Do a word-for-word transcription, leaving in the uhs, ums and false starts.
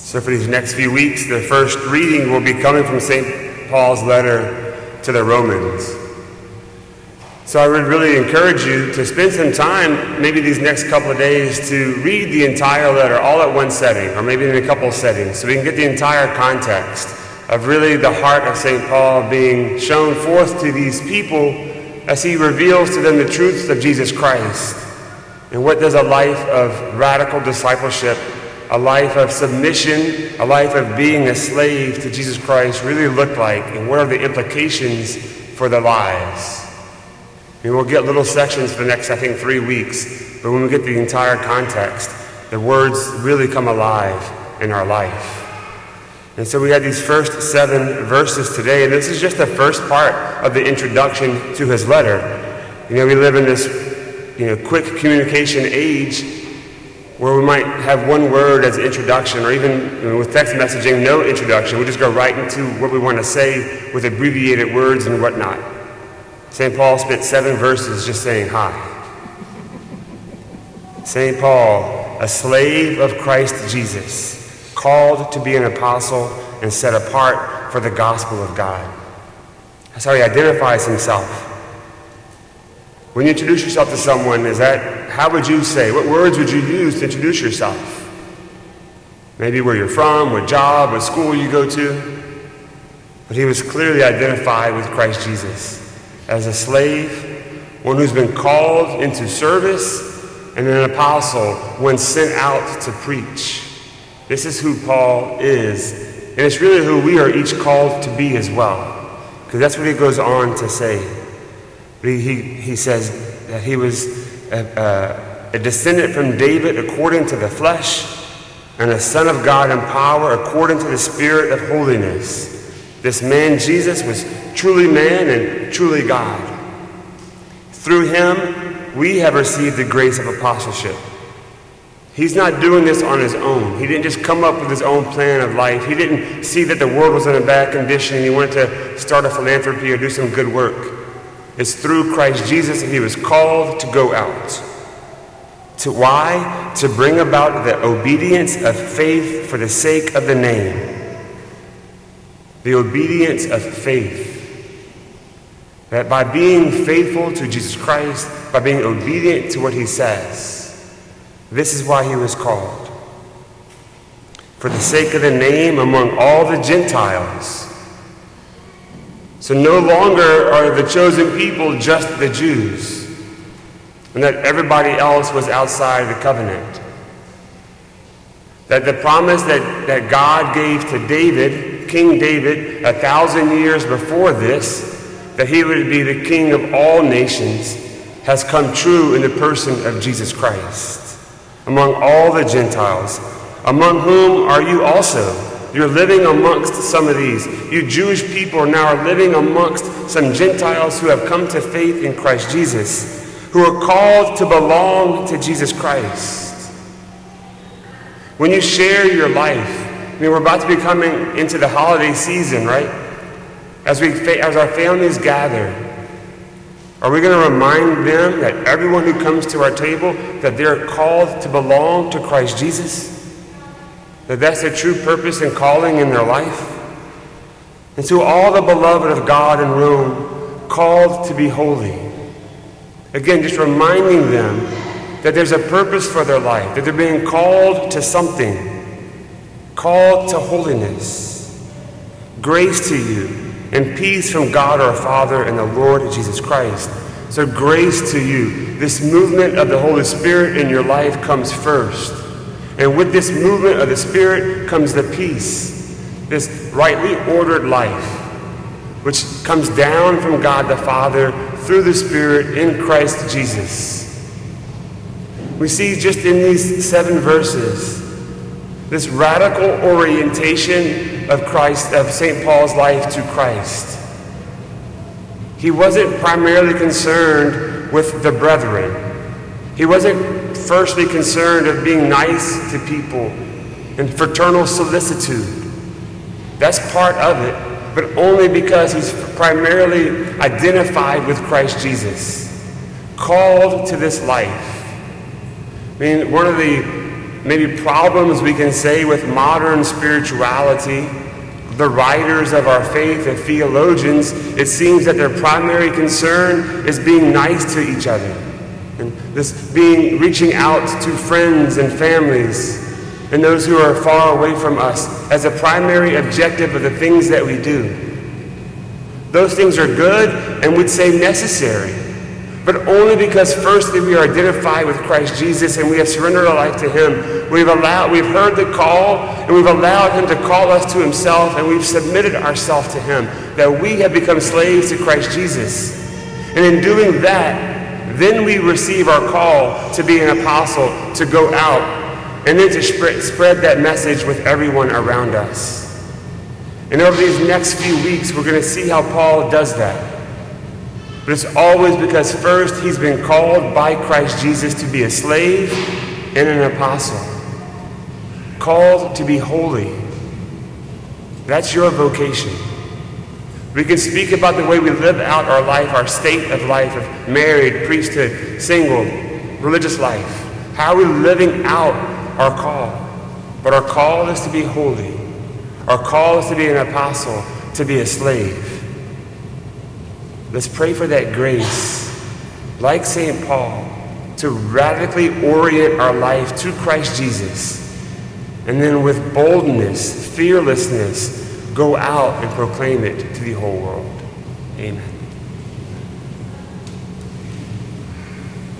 So for these next few weeks, the first reading will be coming from Saint Paul's letter to the Romans. So I would really encourage you to spend some time, maybe these next couple of days, to read the entire letter all at one setting, or maybe in a couple of settings, so we can get the entire context of really the heart of Saint Paul being shown forth to these people as he reveals to them the truths of Jesus Christ. And what does a life of radical discipleship, a life of submission, a life of being a slave to Jesus Christ really look like, and what are the implications for their lives? And we'll get little sections for the next, I think, three weeks, but when we get the entire context, the words really come alive in our life. And so we had these first seven verses today, and this is just the first part of the introduction to his letter. You know, we live in this, you know, quick communication age where we might have one word as an introduction, or even you know, with text messaging, no introduction. We just go right into what we want to say with abbreviated words and whatnot. Saint Paul spent seven verses just saying hi. Saint Paul, a slave of Christ Jesus, called to be an apostle and set apart for the gospel of God. That's how he identifies himself. When you introduce yourself to someone, is that, how would you say, what words would you use to introduce yourself? Maybe where you're from, what job, what school you go to. But he was clearly identified with Christ Jesus as a slave, one who's been called into service, and an apostle, one sent out to preach. This is who Paul is, and it's really who we are each called to be as well, because that's what he goes on to say. He, he, he says that he was a, a, a descendant from David according to the flesh, and a son of God in power according to the Spirit of holiness. This man, Jesus, was truly man and truly God. Through him, we have received the grace of apostleship. He's not doing this on his own. He didn't just come up with his own plan of life. He didn't see that the world was in a bad condition and he wanted to start a philanthropy or do some good work. It's through Christ Jesus that he was called to go out. To why? To bring about the obedience of faith for the sake of the name. The obedience of faith. That by being faithful to Jesus Christ, by being obedient to what he says, this is why he was called. For the sake of the name among all the Gentiles. So no longer are the chosen people just the Jews, and that everybody else was outside the covenant. That the promise that, that God gave to David, King David, a thousand years before this, that he would be the king of all nations, has come true in the person of Jesus Christ. Among all the Gentiles, among whom are you also? You're living amongst some of these. You Jewish people now are living amongst some Gentiles who have come to faith in Christ Jesus, who are called to belong to Jesus Christ. When you share your life, I mean, we're about to be coming into the holiday season, right? As we, as our families gather, are we going to remind them that everyone who comes to our table, that they're called to belong to Christ Jesus? That that's their true purpose and calling in their life? And to all the beloved of God in Rome, called to be holy. Again, just reminding them that there's a purpose for their life, that they're being called to something, called to holiness. Grace to you, and peace from God our Father and the Lord Jesus Christ. So grace to you. This movement of the Holy Spirit in your life comes first. And with this movement of the Spirit comes the peace, this rightly ordered life, which comes down from God the Father through the Spirit in Christ Jesus. We see just in these seven verses, this radical orientation of Christ, of Saint Paul's life to Christ. He wasn't primarily concerned with the brethren. He wasn't firstly concerned of being nice to people and fraternal solicitude. That's part of it, but only because he's primarily identified with Christ Jesus, called to this life. I mean, one of the maybe problems we can say with modern spirituality, the writers of our faith and theologians, it seems that their primary concern is being nice to each other. And this being, reaching out to friends and families and those who are far away from us as a primary objective of the things that we do. Those things are good and we'd say necessary, but only because firstly we are identified with Christ Jesus and we have surrendered our life to him. We've allowed, we've heard the call and we've allowed him to call us to himself, and we've submitted ourselves to him, that we have become slaves to Christ Jesus. And in doing that, then we receive our call to be an apostle, to go out, and then to spread, spread that message with everyone around us. And over these next few weeks, we're going to see how Paul does that. But it's always because first he's been called by Christ Jesus to be a slave and an apostle. Called to be holy. That's your vocation. We can speak about the way we live out our life, our state of life, of married, priesthood, single, religious life. How are we living out our call? But our call is to be holy. Our call is to be an apostle, to be a slave. Let's pray for that grace, like Saint Paul, to radically orient our life to Christ Jesus, and then with boldness, fearlessness, go out and proclaim it to the whole world. Amen.